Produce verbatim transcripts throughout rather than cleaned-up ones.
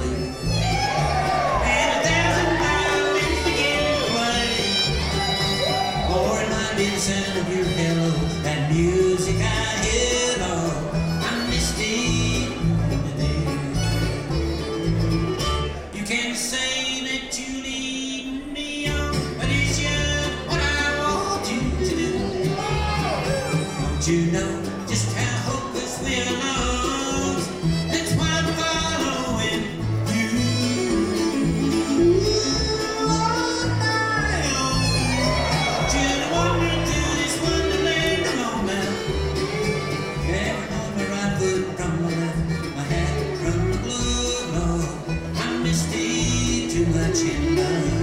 And a thousand violins begin to play. Oh, remind me the sound of your hello, that music I hear. Oh, I missed it today. You can say that you lead me on, but it's just what I want you to do. Don't you know just how hopeless we're lost? That's why I'm following you. All night long. Should have wandered through this wonderland alone now. Carrying on my right foot from my left, my hat from the glove. Oh, I missed it too much in love.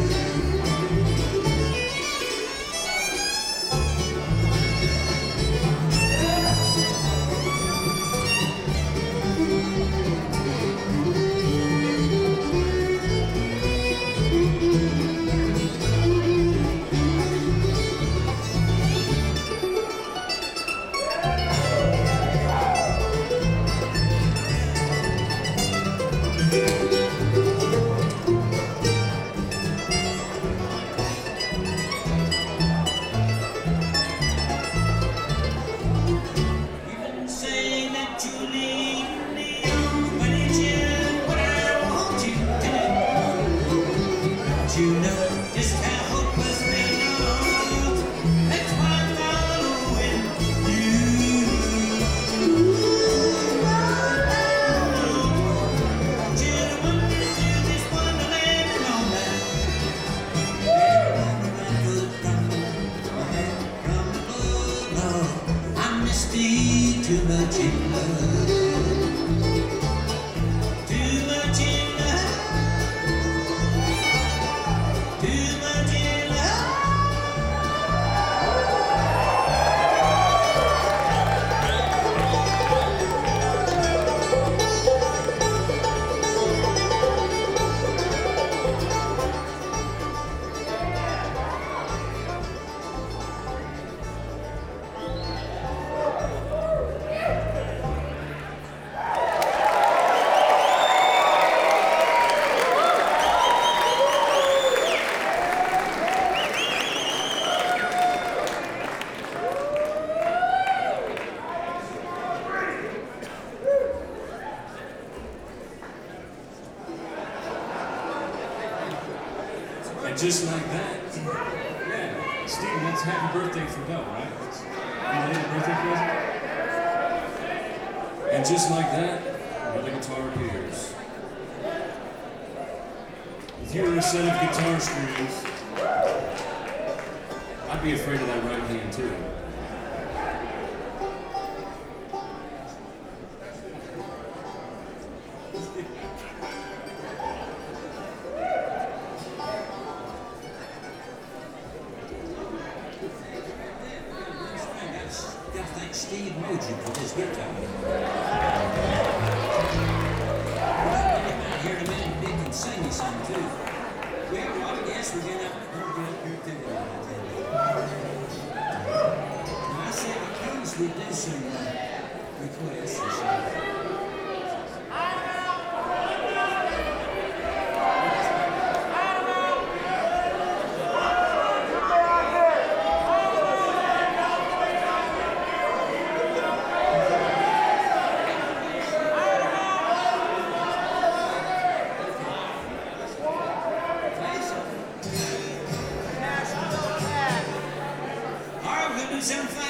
You know just how hopeless we're lost. That's why I'm following you. Should have wandered through this wonderland alone now. Every on the right foot from the left, my head from the glove. Oh, I missed it too much in love. Too much in love. Too much in love. And just like that, yeah, Steve, that's happy birthday for Belle, right? That's, you made a birthday present? And just like that, another guitar appears. If you were a set of guitar strings, I'd be afraid of that right hand too. Thank Steve Moji for this guitar. Here in a minute, Dick can sing me some too. Well, I guess we're gonna have to get up here to the Now, I said because we do some uh, requests and stuff. Some fun.